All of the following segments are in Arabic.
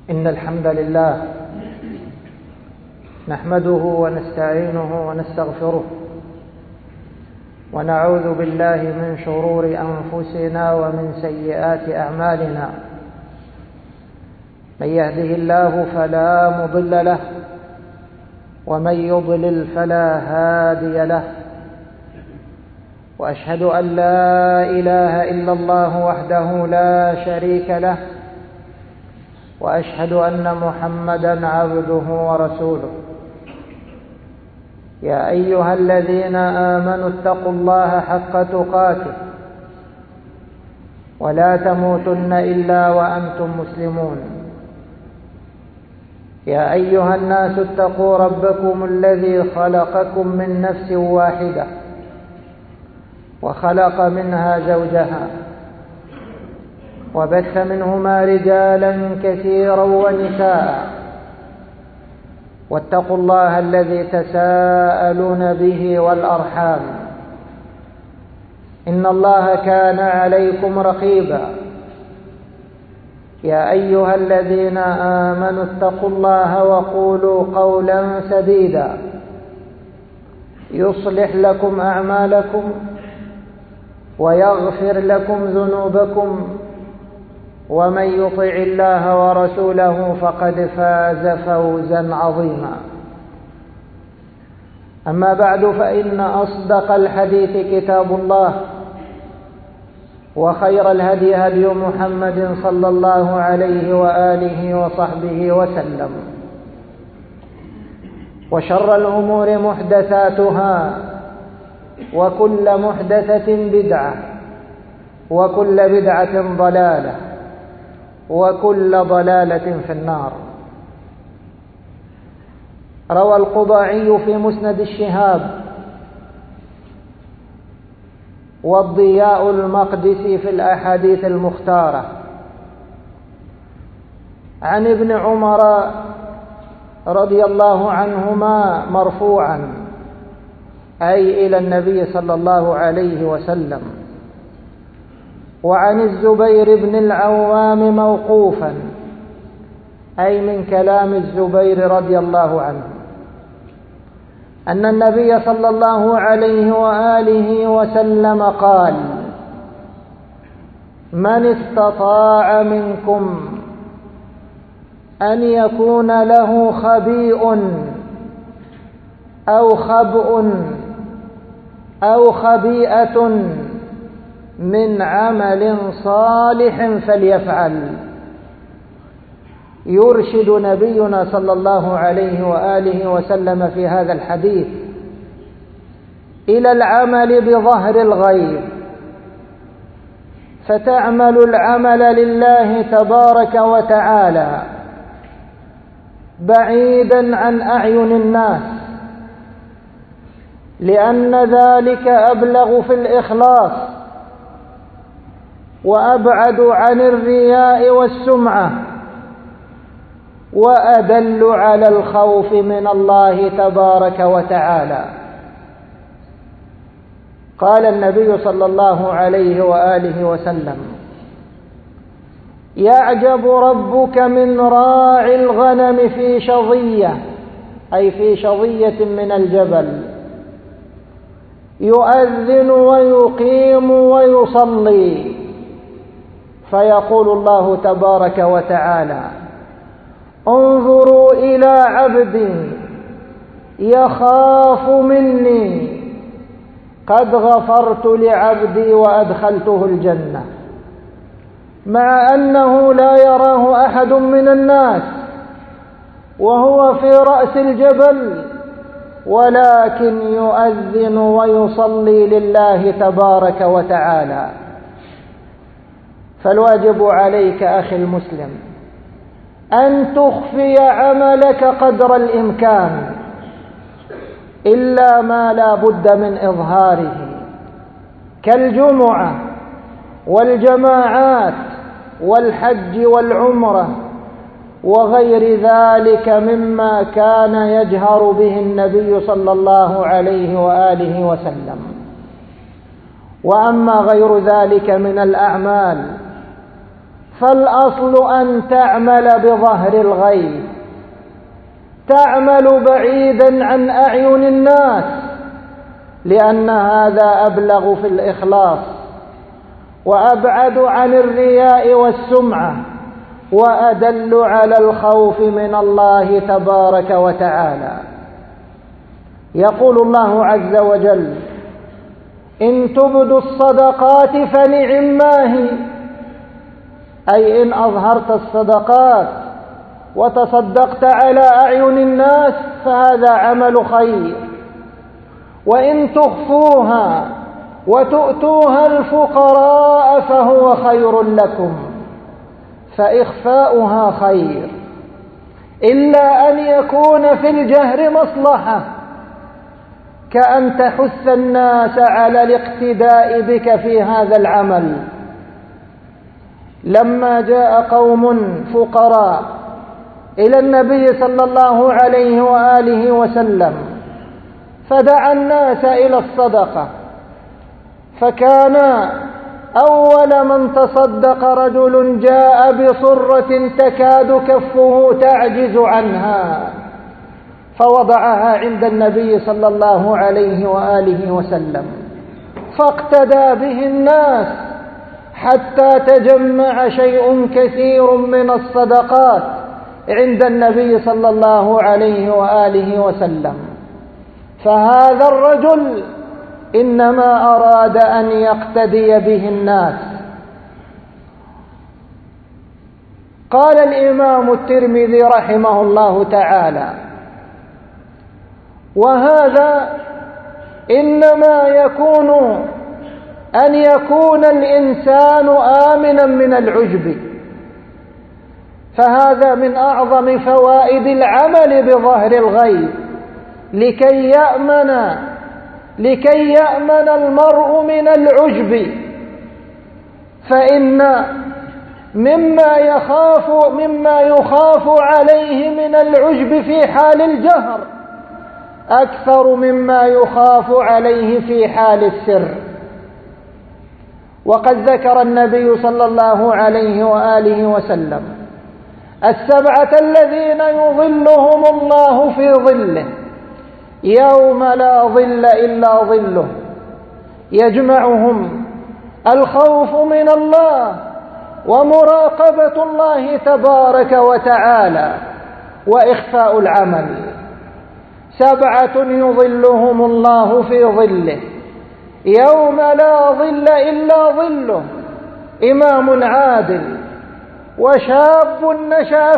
إن الحمد لله نحمده ونستعينه ونستغفره ونعوذ بالله من شرور أنفسنا ومن سيئات أعمالنا. من يهده الله فلا مضل له ومن يضلل فلا هادي له، وأشهد أن لا إله إلا الله وحده لا شريك له، وأشهد أن محمدًا عبده ورسوله. يا أيها الذين آمنوا اتقوا الله حق تقاته ولا تموتن إلا وأنتم مسلمون. يا أيها الناس اتقوا ربكم الذي خلقكم من نفس واحدة وخلق منها زوجها وبث منهما رجالا كثيرا ونساء، واتقوا الله الذي تساءلون به والأرحام، إن الله كان عليكم رقيبا. يا أيها الذين آمنوا اتقوا الله وقولوا قولا سديدا يصلح لكم أعمالكم ويغفر لكم ذنوبكم، ومن يطع الله ورسوله فقد فاز فوزا عظيما. أما بعد، فإن أصدق الحديث كتاب الله، وخير الهدي هدي محمد صلى الله عليه وآله وصحبه وسلم، وشر الأمور محدثاتها، وكل محدثة بدعة، وكل بدعة ضلالة، وكل ضلالة في النار. روى القضاعي في مسند الشهاب والضياء المقدسي في الأحاديث المختارة عن ابن عمر رضي الله عنهما مرفوعا، أي إلى النبي صلى الله عليه وسلم، وعن الزبير بن العوام موقوفا، أي من كلام الزبير رضي الله عنه، أن النبي صلى الله عليه وآله وسلم قال: من استطاع منكم أن يكون له خبيء أو خبء أو خبيئة من عمل صالح فليفعل. يرشد نبينا صلى الله عليه وآله وسلم في هذا الحديث إلى العمل بظهر الغيب، فتعمل العمل لله تبارك وتعالى بعيدا عن أعين الناس، لأن ذلك أبلغ في الإخلاص وأبعد عن الرياء والسمعة، وأدل على الخوف من الله تبارك وتعالى. قال النبي صلى الله عليه وآله وسلم: يعجب ربك من راعي الغنم في شظية، أي في شظية من الجبل، يؤذن ويقيم ويصلي، فيقول الله تبارك وتعالى: انظروا إلى عبدي يخاف مني، قد غفرت لعبدي وأدخلته الجنة، مع أنه لا يراه أحد من الناس وهو في رأس الجبل، ولكن يؤذن ويصلي لله تبارك وتعالى. فالواجب عليك أخي المسلم أن تخفي عملك قدر الإمكان، إلا ما لا بد من إظهاره، كالجمعة والجماعات والحج والعمرة وغير ذلك مما كان يجهر به النبي صلى الله عليه وآله وسلم. وأما غير ذلك من الأعمال فالأصل أن تعمل بظهر الغيب، تعمل بعيدا عن أعين الناس، لأن هذا أبلغ في الإخلاص وأبعد عن الرياء والسمعة وأدل على الخوف من الله تبارك وتعالى. يقول الله عز وجل: إن تبدوا الصدقات فنعما هي، أي إن أظهرت الصدقات وتصدقت على أعين الناس فهذا عمل خير، وإن تخفوها وتؤتوها الفقراء فهو خير لكم، فإخفاؤها خير، إلا أن يكون في الجهر مصلحة، كأن تحث الناس على الاقتداء بك في هذا العمل. لما جاء قوم فقراء إلى النبي صلى الله عليه وآله وسلم فدعا الناس إلى الصدقة، فكان أول من تصدق رجل جاء بصرة تكاد كفه تعجز عنها، فوضعها عند النبي صلى الله عليه وآله وسلم، فاقتدى به الناس حتى تجمع شيء كثير من الصدقات عند النبي صلى الله عليه وآله وسلم. فهذا الرجل إنما أراد أن يقتدي به الناس. قال الإمام الترمذي رحمه الله تعالى: وهذا إنما يكون أن يكون الإنسان آمنا من العجب، فهذا من أعظم فوائد العمل بظهر الغيب، لكي يأمن المرء من العجب. فإن مما يخاف عليه من العجب في حال الجهر أكثر مما يخاف عليه في حال السر. وقد ذكر النبي صلى الله عليه وآله وسلم السبعة الذين يظلهم الله في ظله يوم لا ظل إلا ظله، يجمعهم الخوف من الله ومراقبة الله تبارك وتعالى وإخفاء العمل. سبعة يظلهم الله في ظله يوم لا ظل إلا ظله: إمام عادل، وشاب نشأ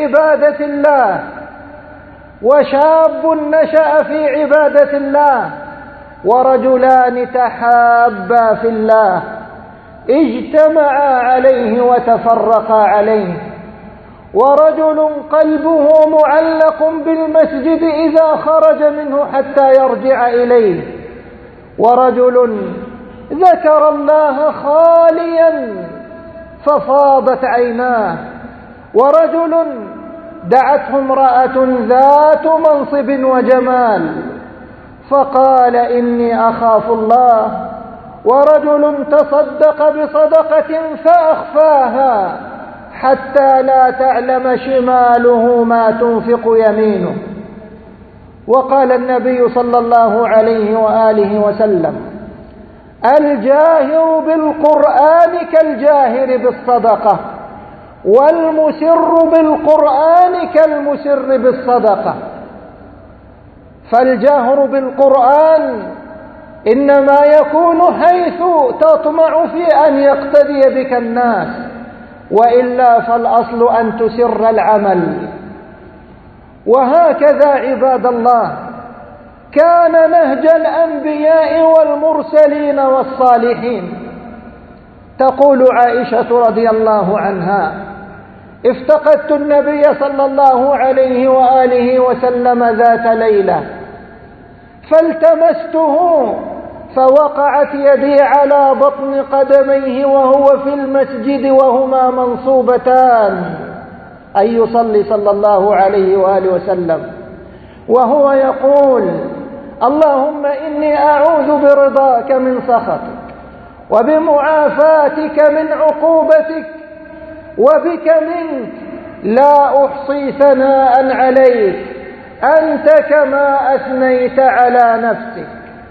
في عبادة الله، ورجلان تحابا في الله اجتمعا عليه وتفرقا عليه، ورجل قلبه معلق بالمسجد إذا خرج منه حتى يرجع إليه، ورجل ذكر الله خاليا ففاضت عيناه، ورجل دعته امرأة ذات منصب وجمال فقال إني أخاف الله، ورجل تصدق بصدقة فأخفاها حتى لا تعلم شماله ما تنفق يمينه. وقال النبي صلى الله عليه وآله وسلم: الجاهر بالقرآن كالجاهر بالصدقة، والمسر بالقرآن كالمسر بالصدقة. فالجاهر بالقرآن إنما يكون حيث تطمع في أن يقتدي بك الناس، وإلا فالأصل أن تسر العمل. وهكذا عباد الله كان نهج الأنبياء والمرسلين والصالحين. تقول عائشة رضي الله عنها: افتقدت النبي صلى الله عليه وآله وسلم ذات ليلة فالتمسته فوقعت يدي على بطن قدميه وهو في المسجد وهما منصوبتان، أي يصلي صلى الله عليه وآله وسلم، وهو يقول: اللهم إني أعوذ برضاك من سخطك وبمعافاتك من عقوبتك، وبك منك لا أحصي ثناء عليك أنت كما أثنيت على نفسك.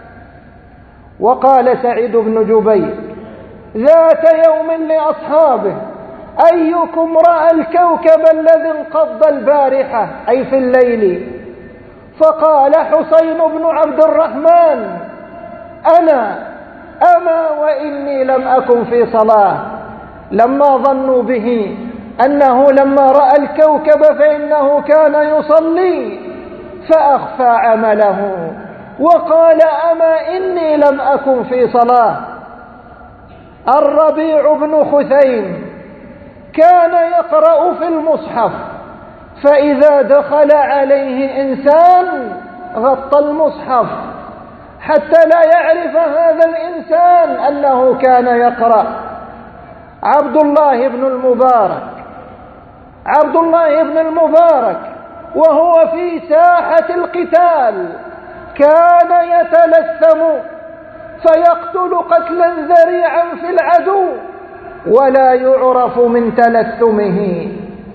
وقال سعيد بن جبير ذات يوم لأصحابه أيكم رأى الكوكب الذي انقض البارحة أي في الليل؟ فقال حسين بن عبد الرحمن أنا، أما وإني لم أكن في صلاة. لما ظنوا به أنه لما رأى الكوكب فإنه كان يصلي فأخفى عمله وقال أما إني لم أكن في صلاة. الربيع بن خثيم كان يقرأ في المصحف، فإذا دخل عليه إنسان غطى المصحف حتى لا يعرف هذا الإنسان أنه كان يقرأ. عبد الله بن المبارك وهو في ساحة القتال كان يتلثم فيقتل قتلا ذريعا في العدو ولا يعرف من تلثمه.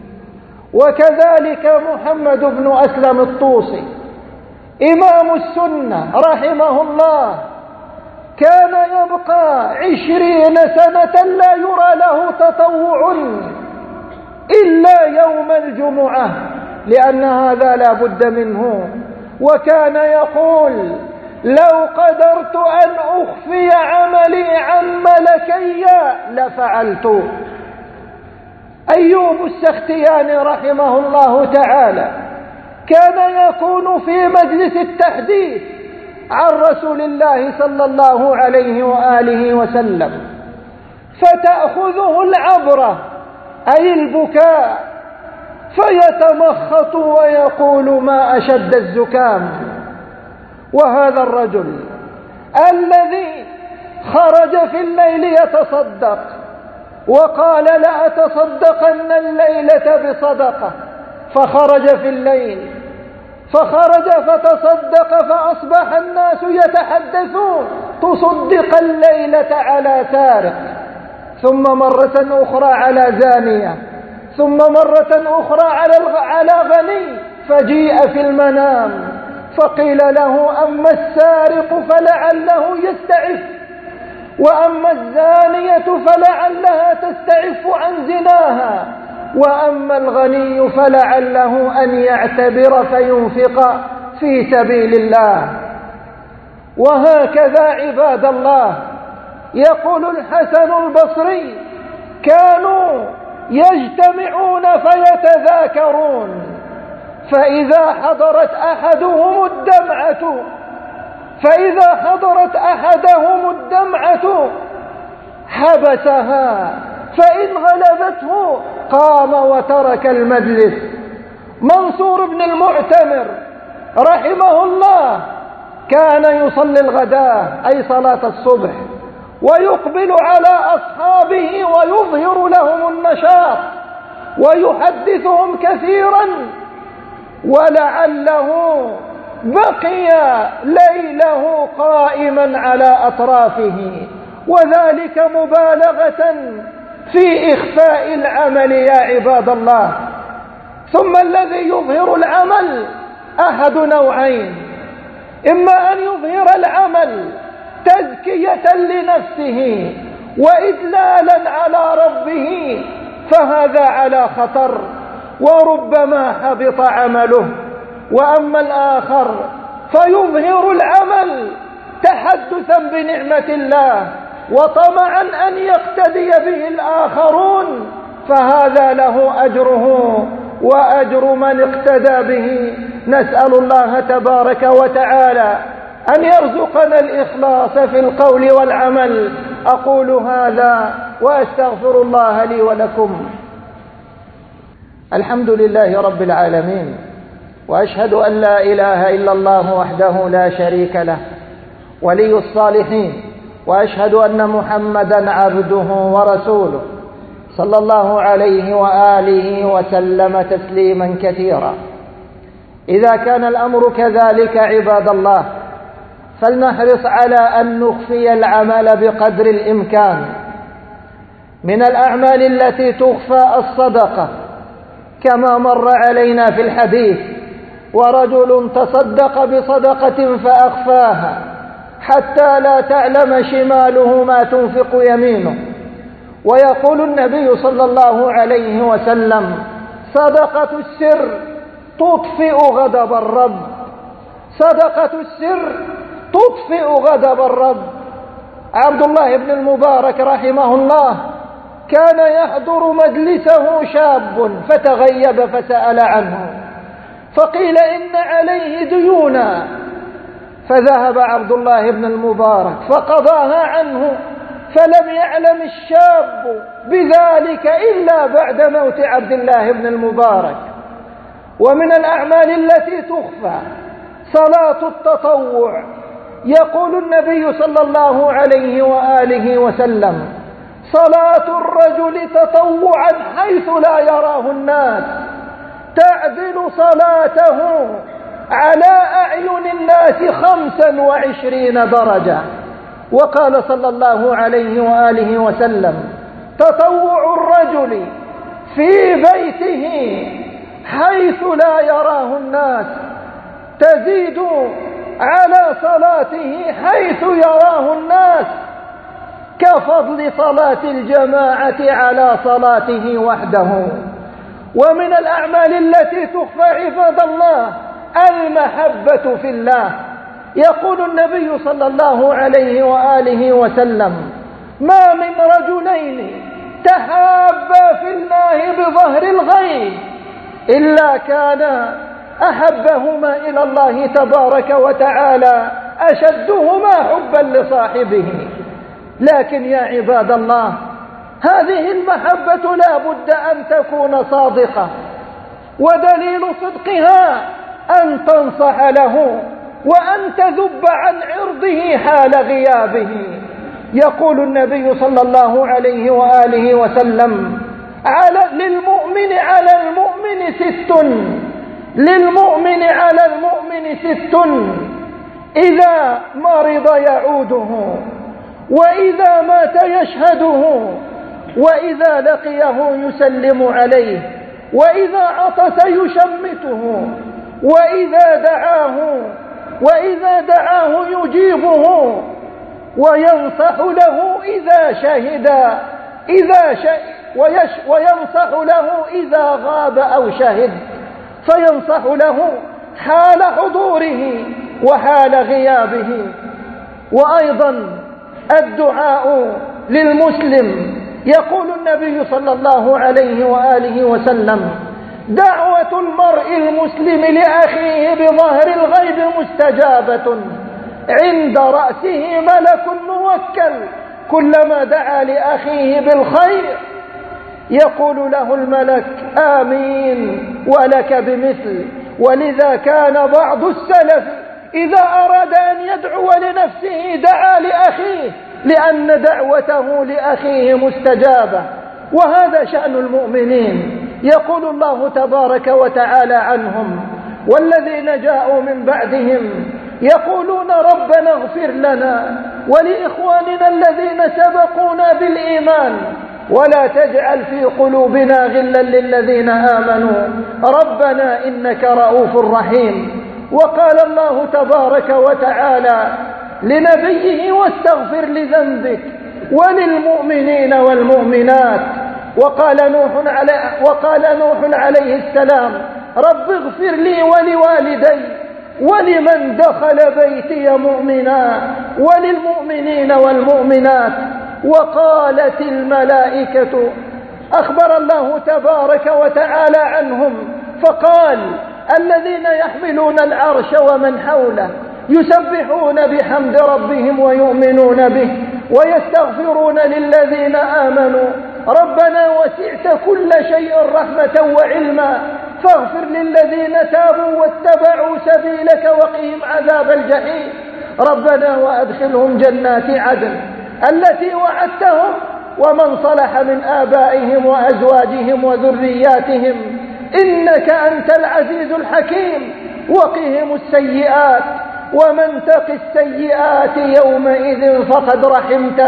وكذلك محمد بن أسلم الطوسي إمام السنة رحمه الله كان يبقى 20 سنة لا يرى له تطوع إلا يوم الجمعة لأن هذا لا بد منه. وكان يقول لو قدرت أن أخفي عملي عن ملكي لفعلت. أيوب السختياني رحمه الله تعالى كان يكون في مجلس التحديث عن رسول الله صلى الله عليه وآله وسلم فتأخذه العبرة أي البكاء فيتمخط ويقول ما أشد الزكام. وهذا الرجل الذي خرج في الليل يتصدق وقال لأتصدقن الليلة بصدقة فخرج في الليل فخرج فتصدق فأصبح الناس يتحدثون تصدق الليلة على سارق ثم مرة أخرى على زانية ثم مرة أخرى على غني فجيء في المنام فقيل له أما السارق فلعله يستعف وأما الزانية فلعلها تستعف عن زناها وأما الغني فلعله أن يعتبر فينفق في سبيل الله. وهكذا عباد الله يقول الحسن البصري كانوا يجتمعون فيتذاكرون فإذا حضرت أحدهم الدمعة حبسها فإن غلبته قام وترك المجلس. منصور بن المعتمر رحمه الله كان يصلي الغداء أي صلاة الصبح ويقبل على أصحابه ويظهر لهم النشاط ويحدثهم كثيرا ولعله بقي ليله قائما على أطرافه وذلك مبالغة في إخفاء العمل يا عباد الله. ثم الذي يظهر العمل أحد نوعين إما أن يظهر العمل تزكية لنفسه وإدلالا على ربه فهذا على خطر وربما حبط عمله. وأما الآخر فيظهر العمل تحدثا بنعمة الله وطمعا أن يقتدي به الآخرون فهذا له أجره وأجر من اقتدى به. نسأل الله تبارك وتعالى أن يرزقنا الإخلاص في القول والعمل. أقول هذا وأستغفر الله لي ولكم. الحمد لله رب العالمين وأشهد أن لا إله إلا الله وحده لا شريك له ولي الصالحين وأشهد أن محمدا عبده ورسوله صلى الله عليه وآله وسلم تسليما كثيرا. إذا كان الأمر كذلك عباد الله فلنحرص على أن نخفي العمل بقدر الإمكان من الأعمال التي تخفى الصدقة كما مر علينا في الحديث: ورجل تصدق بصدقة فأخفاها حتى لا تعلم شماله ما تنفق يمينه. ويقول النبي صلى الله عليه وسلم: صدقة السر تطفئ غضب الرب. صدقة السر تطفئ غضب الرب. عبد الله بن المبارك رحمه الله كان يحضر مجلسه شاب فتغيب فسأل عنه، فقيل إن عليه ديونا، فذهب عبد الله بن المبارك فقضاها عنه، فلم يعلم الشاب بذلك إلا بعد موت عبد الله بن المبارك. ومن الأعمال التي تخفى صلاة التطوع. يقول النبي صلى الله عليه وآله وسلم: صلاة الرجل تطوعا حيث لا يراه الناس تعدل صلاته على أعين الناس 25 درجة. وقال صلى الله عليه وآله وسلم: تطوع الرجل في بيته حيث لا يراه الناس تزيد على صلاته حيث يراه الناس كفضل صلاة الجماعة على صلاته وحده. ومن الأعمال التي تخفى عباد الله المحبة في الله. يقول النبي صلى الله عليه وآله وسلم: ما من رجلين تحابا في الله بظهر الغيب إلا كان أحبهما إلى الله تبارك وتعالى أشدهما حبا لصاحبه. لكن يا عباد الله، هذه المحبة لا بد أن تكون صادقة، ودليل صدقها أن تنصح له وأن تذب عن عرضه حال غيابه. يقول النبي صلى الله عليه وآله وسلم: للمؤمن على المؤمن 6، للمؤمن على المؤمن 6: إذا مرض يعوده، وإذا مات يشهده، وإذا لقيه يسلم عليه، وإذا عطس يشمته، وإذا دعاه يجيبه، وينصح له وينصح له إذا غاب أو شهد، فينصح له حال حضوره وحال غيابه. وأيضا الدعاء للمسلم. يقول النبي صلى الله عليه وآله وسلم: دعوة المرء المسلم لأخيه بظهر الغيب مستجابة، عند رأسه ملك موكل كلما دعا لأخيه بالخير يقول له الملك: آمين ولك بمثل. ولذا كان بعض السلف إذا أراد أن يدعو لنفسه دعا لأخيه، لأن دعوته لأخيه مستجابة. وهذا شأن المؤمنين. يقول الله تبارك وتعالى عنهم: والذين جاءوا من بعدهم يقولون ربنا اغفر لنا ولإخواننا الذين سبقونا بالإيمان ولا تجعل في قلوبنا غلا للذين آمنوا ربنا إنك رؤوف رحيم. وقال الله تبارك وتعالى لنبيه: واستغفر لذنبك وللمؤمنين والمؤمنات. وقال نوح عليه السلام: رب اغفر لي ولوالدي ولمن دخل بيتي مؤمنا وللمؤمنين والمؤمنات. وقالت الملائكة، أخبر الله تبارك وتعالى عنهم فقال: الذين يحملون العرش ومن حوله يسبحون بحمد ربهم ويؤمنون به ويستغفرون للذين آمنوا ربنا وسعت كل شيء رحمة وعلما فاغفر للذين تابوا واتبعوا سبيلك وقهم عذاب الجحيم ربنا وأدخلهم جنات عدن التي وعدتهم ومن صلح من آبائهم وأزواجهم وذرياتهم إنك أنت العزيز الحكيم وقهم السيئات ومن تق السيئات يومئذ فقد رحمته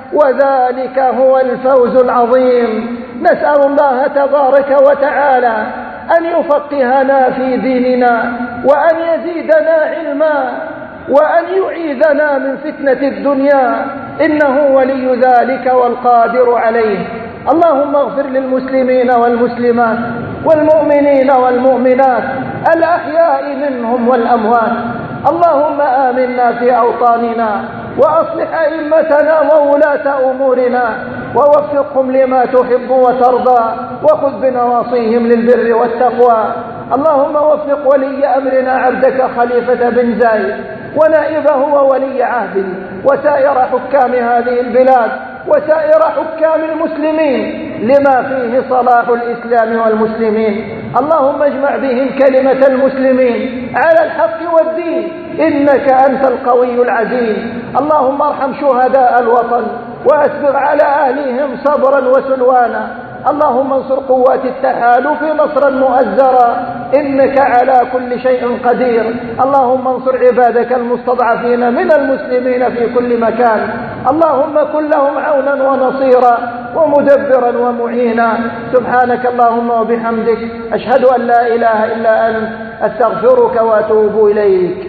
وذلك هو الفوز العظيم. نسأل الله تبارك وتعالى أن يفقهنا في ديننا، وأن يزيدنا علما، وأن يعيذنا من فتنة الدنيا، إنه ولي ذلك والقادر عليه. اللهم اغفر للمسلمين والمسلمات والمؤمنين والمؤمنات الأحياء منهم والأموات. اللهم آمنا في أوطاننا، وأصلح أئمتنا وولاة أمورنا، ووفقهم لما تحب وترضى، وخذ بنواصيهم للبر والتقوى. اللهم وفق ولي أمرنا عبدك خليفة بن زايد ونائبه وولي عهده وسائر حكام هذه البلاد وسائر حكام المسلمين لما فيه صلاح الإسلام والمسلمين. اللهم اجمع بهم كلمة المسلمين على الحق والدين، إنك أنت القوي العزيز. اللهم ارحم شهداء الوطن وأسبغ على أهلهم صبرا وسلوانا. اللهم انصر قوات التحالف نصرا مؤزرا، إنك على كل شيء قدير. اللهم انصر عبادك المستضعفين من المسلمين في كل مكان. اللهم كن لهم عونا ونصيرا ومدبرا ومعينا. سبحانك اللهم وبحمدك، أشهد أن لا إله إلا أنت، أستغفرك وأتوب إليك.